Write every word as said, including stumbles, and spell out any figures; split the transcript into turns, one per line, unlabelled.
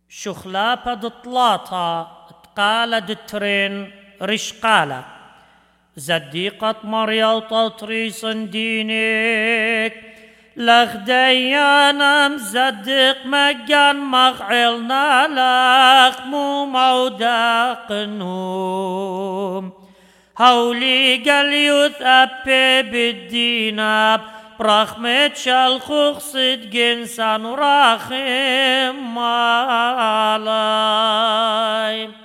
شخلابة دطلاطة تقال دترين رشقالة زديقة مريو ططريس دينك لغديانا مزدق مجان مغعلنا لك مو موداقنهم هولي قال يثأبي بالديناب برحمة شالخوخ صدق إنسان راخم مالاي